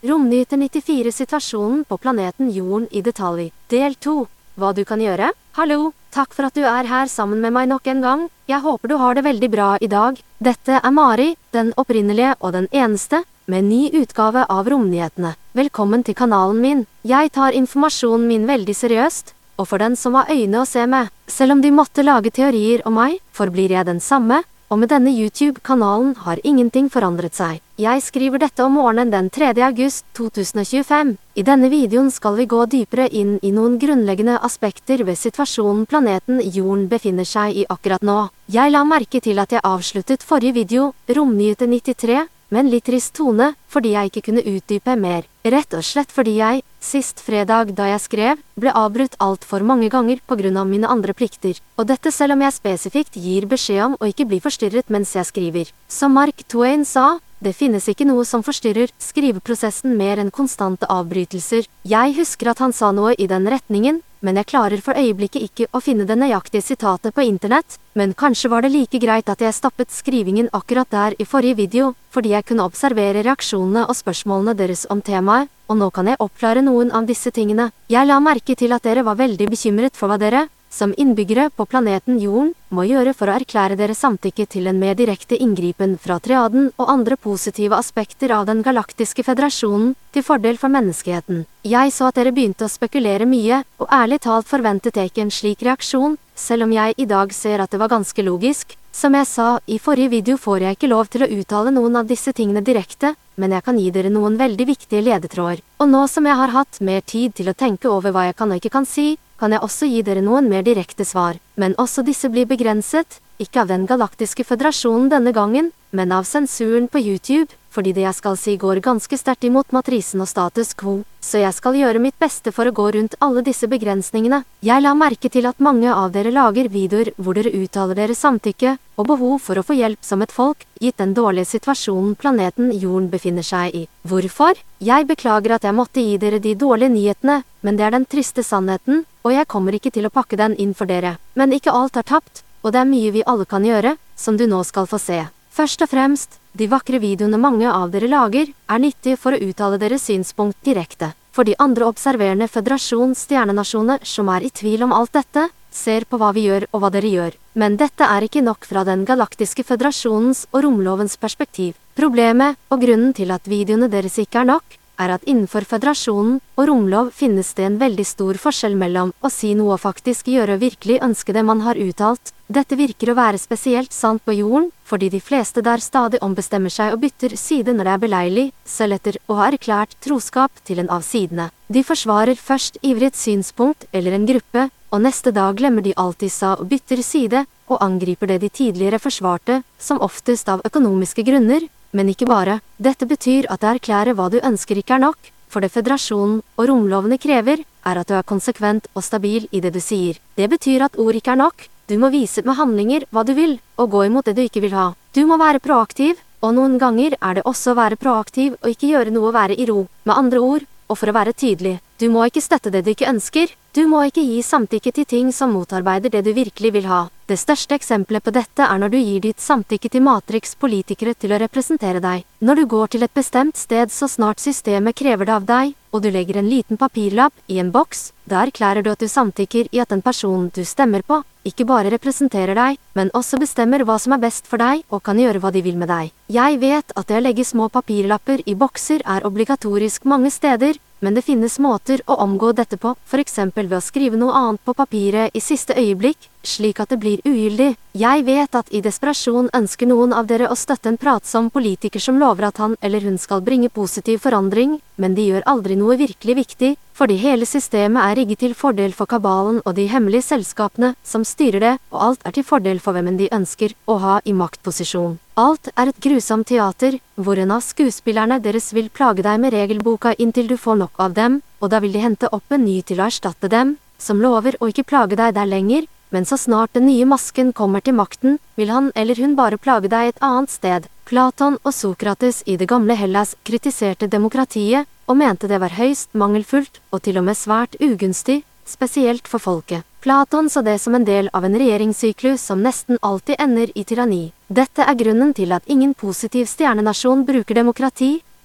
Romnyheter 94 situasjonen på planeten Jorden i detalj. Del 2. Hva du kan gjøre? Hallo, takk for at du er her sammen med meg nok en gang. Jeg håper du har det veldig bra i dag. Dette er Mari, den opprinnelige og den eneste, med en ny utgave av Romnyhetene. Velkommen til kanalen min. Jeg tar informasjonen min veldig seriøst, og for den som har øyne å se med. Selv om de måtte lage teorier om meg, forblir jeg den samme, og med denne YouTube-kanalen har ingenting forandret seg. Jeg skriver dette om morgenen den 3. august 2025. I denne videoen skal vi gå dypere inn i noen grunnleggende aspekter ved situasjonen planeten Jorden befinner seg i akkurat nå. Jeg la merke til at jeg avsluttet forrige video, Romnyheter 93, med en litt trist tone, fordi jeg ikke kunne utdype mer. Rett og slett fordi jeg, sist fredag da jeg skrev, ble avbrutt alt for mange ganger på grunn av mine andre plikter. Og dette selv om jeg spesifikt gir beskjed om å ikke bli forstyrret mens jeg skriver. Som Mark Twain sa, det finnes ikke noe som forstyrrer skriveprosessen mer enn konstante avbrytelser. Jeg husker at han sa noe i den retningen, men jeg klarer for øyeblikket ikke å finne det nøyaktige sitatet på internett, men kanskje var det like greit at jeg stoppet skrivingen akkurat der i forrige video, fordi jeg kunne observere reaksjonene og spørsmålene deres om temaet, og nå kan jeg oppklare noen av disse tingene. Jeg la merke til at dere var veldig bekymret for hva dere, som innbyggere på planeten Jorden, må gjøre for å erklære dere samtykke til en mer direkte inngripen fra triaden og andre positive aspekter av den galaktiske federasjonen til fordel for menneskeheten. Jeg så at dere begynte å spekulere mye, og ærlig talt forventet jeg ikke en slik reaksjon, selv om jeg i dag ser at det var ganske logisk. Som jeg sa, i forrige video får jeg ikke lov til å uttale noen av disse tingene direkte, men jeg kan gi dere noen veldig viktige ledetråder. Og nå som jeg har hatt mer tid til å tenke over hva jeg kan og ikke kan si, kan jeg også gi dere noen mer direkte svar. Men også disse blir begrenset, ikke av den galaktiske federasjonen denne gangen, men av sensuren på YouTube, fordi det jeg skal si går ganske sterkt imot matrisen og status quo, så jeg skal gjøre mitt beste for å gå rundt alle disse begrensningene. Jeg la merke til at mange av dere lager videoer hvor dere uttaler deres samtykke og behov for å få hjelp som et folk, gitt den dårlige situasjonen planeten Jorden befinner seg i. Hvorfor? Jeg beklager at jeg måtte gi dere de dårlige nyhetene, men det er den triste sannheten, og jeg kommer ikke til å pakke den inn for dere. Men ikke alt er tapt, og det er mye vi alle kan gjøre, som du nå skal få se. Først og fremst, de vakre videoene mange av dere lager, er nyttige for å uttale deres synspunkt direkte. For de andre observerende føderasjon-stjernenasjoner som er i tvil om alt dette, ser på hva vi gjør og hva dere gjør. Men dette er ikke nok fra den galaktiske føderasjonens og romlovens perspektiv. Problemet, og grunnen til at videoene deres ikke er nok, er at innenfor føderasjonen og romlov finnes det en veldig stor forskjell mellom å si noe og faktisk gjøre og virkelig ønske det man har uttalt. Dette virker å være spesielt sant på Jorden, fordi de fleste der stadig ombestemmer seg og bytter side når det er beleilig, selv etter å ha erklært troskap til en av sidene. De forsvarer først ivrig et synspunkt eller en gruppe, og neste dag glemmer de alt de sa og bytter side, og angriper det de tidligere forsvarte, som oftest av økonomiske grunner, men ikke bare. Dette betyr at å erklære hva du ønsker ikke er nok, for det føderasjonen og romlovene krever, er at du er konsekvent og stabil i det du sier. Det betyr at ord ikke er nok. Du må vise med handlinger hva du vil, og gå imot det du ikke vil ha. Du må være proaktiv, og noen ganger er det også å være proaktiv og ikke gjøre noe å være i ro. Med andre ord, og for å være tydelig, du må ikke støtte det du ikke ønsker. Du må ikke gi samtykke til ting som motarbeider det du virkelig vil ha. Det største eksempelet på dette er når du gir ditt samtykke til Matrix-politikere til å representere deg. Når du går til et bestemt sted så snart systemet krever det av deg, og du legger en liten papirlapp i en boks, da erklærer du at du samtykker i at den personen du stemmer på, ikke bare representerer deg, men også bestemmer hva som er best for deg og kan gjøre hva de vil med deg. Jeg vet at det å legge små papirlapper i bokser er obligatorisk mange steder, men det finnes måter å omgå dette på, for eksempel ved å skrive noe annet på papiret i siste øyeblikk, slik at det blir ugyldig. Jeg vet at i desperasjon ønsker noen av dere å støtte en pratsom politiker som lover at han eller hun skal bringe positiv forandring, men de gjør aldri noe virkelig viktig, fordi hele systemet er rigget til fordel for kabalen og de hemmelige selskapene som styrer det, og alt er til fordel for hvem de ønsker å ha i maktposisjon. Alt er et grusomt teater, hvor en av skuespillerne deres vil plage deg med regelboka inntil du får nok av dem, og da vil de hente opp en ny til å erstatte dem, som lover å ikke plage deg der lenger, men så snart den nye masken kommer til makten, vil han eller hun bare plage deg et annet sted. Platon og Sokrates i det gamle Hellas kritiserte demokratiet, og mente det var høyst mangelfullt, og til og med svært ugunstig, spesielt for folket. Platon så det som en del av en regjeringssyklus som nesten alltid ender i tyranni. Dette er grunnen til at ingen positiv stjernenasjon bruker demokrati,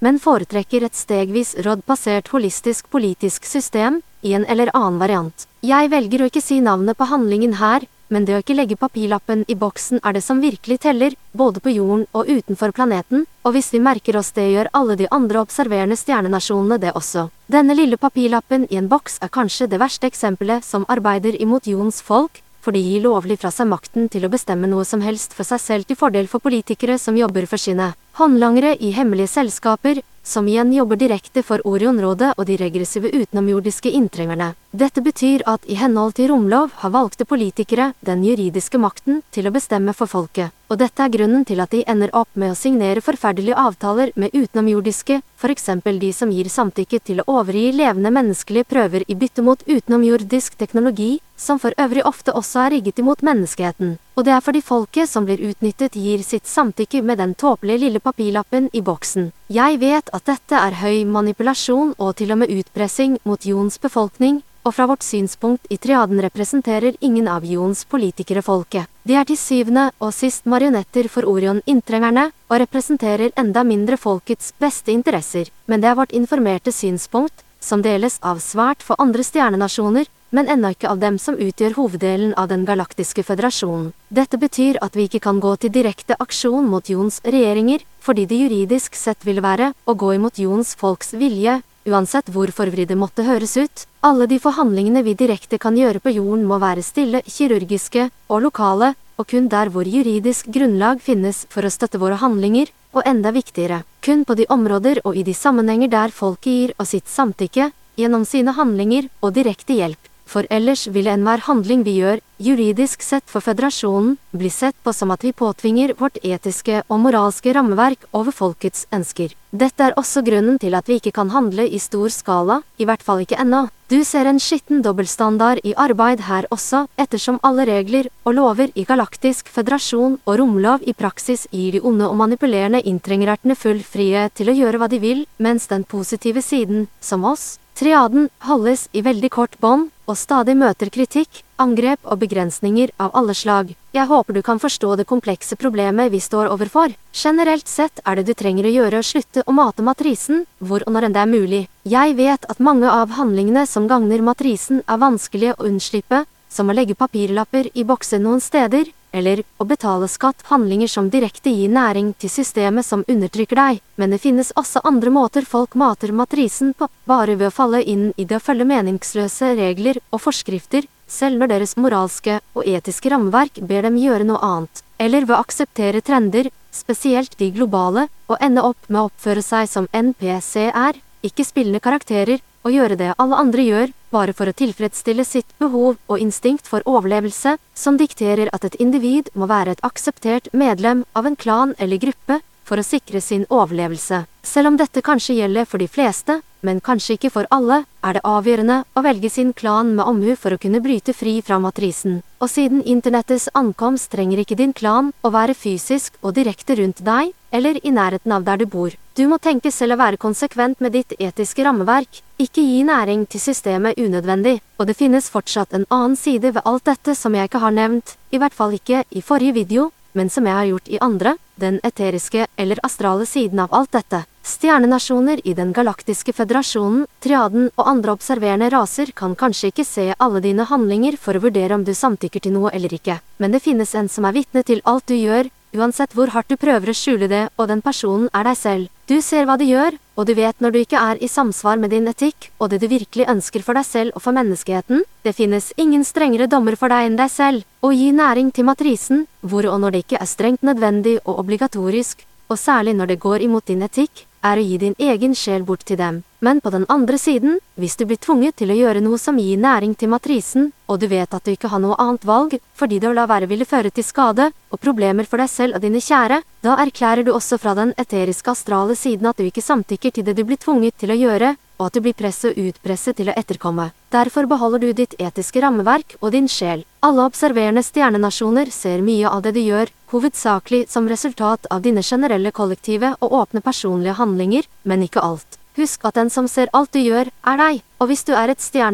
men foretrekker et stegvis rådbasert holistisk politisk system, i en eller annen variant. Jeg velger å ikke si navnet på handlingen her, men det å ikke legge papirlappen i boksen er det som virkelig teller, både på jorden og utenfor planeten, og hvis vi merker oss det gjør alle de andre observerende stjernenasjonene det også. Denne lille papirlappen i en boks er kanskje det verste eksempelet som arbeider imot jordens folk, for de gir lovlig fra seg makten til å bestemme noe som helst for seg selv til fordel for politikere som jobber for sine håndlangere i hemmelige selskaper, som igjen jobber direkte for Orionrådet og de regressive utenomjordiske inntrengerne. Dette betyr at i henhold til romlov har valgte politikere den juridiske makten til å bestemme for folket, og dette er grunnen til at de ender opp med å signere forferdelige avtaler med utenomjordiske, for eksempel de som gir samtykke til å overgi levende menneskelige prøver i bytte mot utenomjordisk teknologi, som for øvrig ofte også er rigget imot menneskeheten. Og det er fordi folket som blir utnyttet gir sitt samtykke med den tåpelige lille papirlappen i boksen. Jeg vet at dette er høy manipulasjon og til og med utpressing mot jordens befolkning, og fra vårt synspunkt i triaden representerer ingen av jordens politikere folket. De er til syvende og sist marionetter for Orion-inntrengerne, og representerer enda mindre folkets beste interesser. Men det er vårt informerte synspunkt, som deles av svært få andre stjernenasjoner, men ennå ikke av dem som utgjør hoveddelen av den galaktiske føderasjonen. Dette betyr at vi ikke kan gå til direkte aksjon mot jordens regjeringer, fordi det juridisk sett vil være å gå imot jordens folks vilje, uansett hvor forvridd det måtte høres ut. Alle de forhandlingene vi direkte kan gjøre på jorden må være stille, kirurgiske og lokale, og kun der hvor juridisk grunnlag finnes for å støtte våre handlinger, og enda viktigere, kun på de områder og i de sammenhenger der folket gir og sitt samtykke, gjennom sine handlinger og direkte hjelp. For ellers ville enhver handling vi gjør, juridisk sett for føderasjonen, bli sett på som at vi påtvinger vårt etiske og moralske rammeverk over folkets ønsker. Dette er også grunnen til at vi ikke kan handle i stor skala, i hvert fall ikke ennå. Du ser en skitten dobbeltstandard i arbeid her også, ettersom alle regler og lover i galaktisk føderasjon og romlov i praksis gir de onde og manipulerende inntrengerartene full frihet til å gjøre hva de vil, mens den positive siden, som oss, triaden, holdes i veldig kort bånd, og stadig møter kritikk, angrep og begrensninger av alle slag. Jeg håper du kan forstå det komplekse problemet vi står overfor. Generelt sett er det du trenger å gjøre å slutte å mate matrisen, hvor og når enn det er mulig. Jeg vet at mange av handlingene som gagner matrisen er vanskelige å unnslippe, som å legge papirlapper i bokser noen steder, eller å betale skatt, handlinger som direkte gir næring til systemet som undertrykker deg. Men det finnes også andre måter folk mater matrisen på, bare ved å falle inn i det å følge meningsløse regler og forskrifter, selv når deres moralske og etiske rammeverk ber dem gjøre noe annet. Eller ved å akseptere trender, spesielt de globale, og ende opp med å oppføre seg som NPC-er, ikke spillende karakterer, og gjøre det alle andre gjør, bare for å tilfredsstille sitt behov og instinkt for overlevelse, som dikterer at et individ må være et akseptert medlem av en klan eller gruppe for å sikre sin overlevelse. Selv om dette kanskje gjelder for de fleste, men kanskje ikke for alle, er det avgjørende å velge sin klan med omhu for å kunne bryte fri fra matrisen. Og siden internettets ankomst trenger ikke din klan å være fysisk og direkte rundt deg, eller i nærheten av der du bor. Du må tenke selv å være konsekvent med ditt etiske rammeverk, ikke gi næring til systemet unødvendig. Og det finnes fortsatt en annen side ved alt dette som jeg ikke har nevnt, i hvert fall ikke i forrige video, men som jeg har gjort i andre, den eteriske eller astrale siden av alt dette. Stjernenasjoner i den galaktiske føderasjonen, triaden og andre observerende raser kan kanskje ikke se alle dine handlinger for å vurdere om du samtykker til noe eller ikke, men det finnes en som er vitne til alt du gjør, uansett hvor hardt du prøver å skjule det, og den personen er deg selv. Du ser hva du gjør, og du vet når du ikke er i samsvar med din etikk, og det du virkelig ønsker for deg selv og for menneskeheten. Det finnes ingen strengere dommer for deg enn deg selv. Å gi næring til matrisen, hvor og når det ikke er strengt nødvendig og obligatorisk, og særlig når det går imot din etikk, er å gi din egen sjel bort til dem. Men på den andre siden, hvis du blir tvunget til å gjøre noe som gir næring til matrisen, og du vet at du ikke har noe annet valg, fordi det å la være ville føre til skade, og problemer for deg selv og dine kjære, da erklærer du også fra den eteriske astrale siden at du ikke samtykker til det du blir tvunget til å gjøre, og at du blir presset og utpresset til å etterkomme. Derfor beholder du ditt etiske rammeverk og din sjel. Alle observerende stjernenasjoner ser mye av det du gjør, hovedsakelig som resultat av dine generelle kollektive og åpne personlige handlinger, men ikke alt. Husk at den som ser alt du gjør, er deg, og hvis du er et stjernfrø,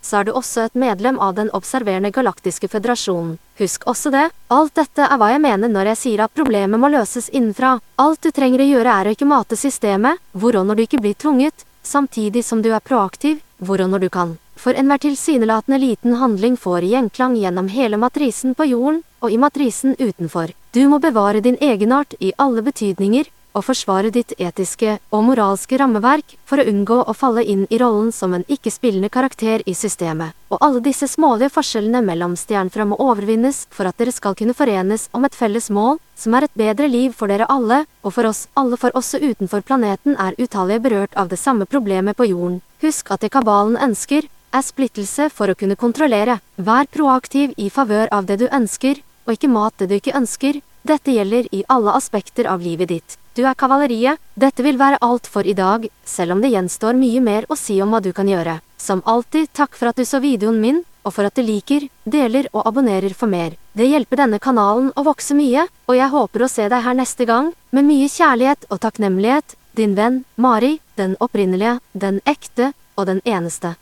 så er du også et medlem av den observerende galaktiske føderasjonen. Husk også det, alt dette er hva jeg mener når jeg sier at problemet må løses innenfra. Alt du trenger å gjøre er å ikke mate systemet, hvor og når du ikke blir tvunget, samtidig som du er proaktiv, hvor og når du kan. For enhver tilsynelatende liten handling får gjenklang gjennom hele matrisen på jorden, og i matrisen utenfor. Du må bevare din egenart i alle betydninger, og forsvare ditt etiske og moralske rammeverk for å unngå å falle inn i rollen som en ikke-spillende karakter i systemet. Og alle disse smålige forskjellene mellom stjernfra må overvinnes for at dere skal kunne forenes om et felles mål, som er et bedre liv for dere alle, og for oss alle, for også utenfor planeten er utallige berørt av det samme problemet på jorden. Husk at det kabalen ønsker, er splittelse for å kunne kontrollere. Vær proaktiv i favør av det du ønsker, og ikke mat det du ikke ønsker. Dette gjelder i alle aspekter av livet ditt. Du er kavaleriet. Dette vil være alt for i dag, selv om det gjenstår mye mer å si om hva du kan gjøre. Som alltid, takk for at du så videoen min, og for at du liker, deler og abonnerer for mer. Det hjelper denne kanalen å vokse mye, og jeg håper å se deg her neste gang, med mye kjærlighet og takknemlighet. Din venn, Mari, den opprinnelige, den ekte og den eneste.